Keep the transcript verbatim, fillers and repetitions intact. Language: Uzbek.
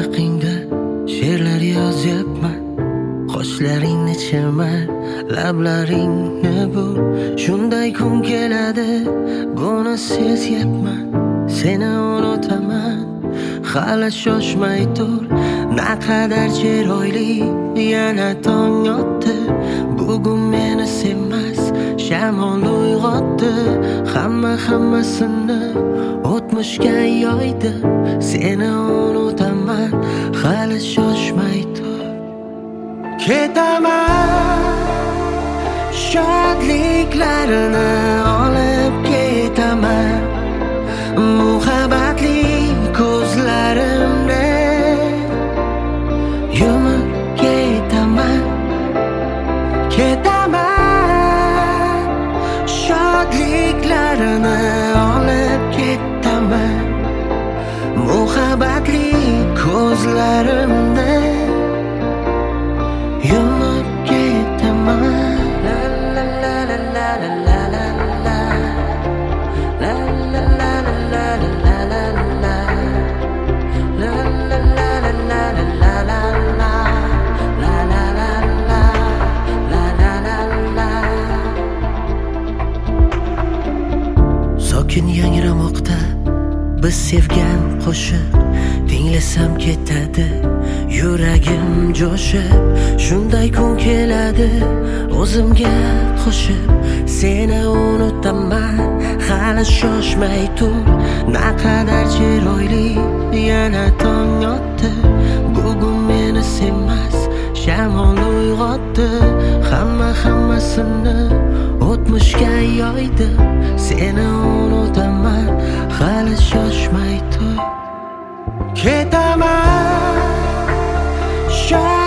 haqingda she'rlar yozyapman. Qoshlaringni chirmar, lablaringni bur. Shunday kun keladi, buni sezyapman. Seni unutaman, hali shoshmay tur. Naqadar chiroyli, yana tong otdi. Bugun meni sevmas, shamol uyg'otdi. Hamma hammasini o'tmishga yoydi. Seni unutaman, hali shoshmay tur. Ketaman, shodliklarini olib ketaman. Muhabbatli ko'zlarimni yumib ketaman. Ketaman, shodliklarini olib ketaman. Muhabbatli ko'zlarimni yumib ketaman. La la la la la la la la. La la la la la la la la. La la la la la la la la. La la la la. La la la la. Sokin yangramoqda biz sevgan qo'shiq. Tinglasam ketadi yuragim jo'shib. Shunday kun keladi o'zimga qo'shib. Seni unutaman, hali shoshmay tur. Naqadar chiroyli, yana tong otdi. Bugun meni sevmas, shamol uyg'otdi. Hamma hammasini o'tmishga yoydi. Seni unutaman, hali shoshmay tur. Ketaman,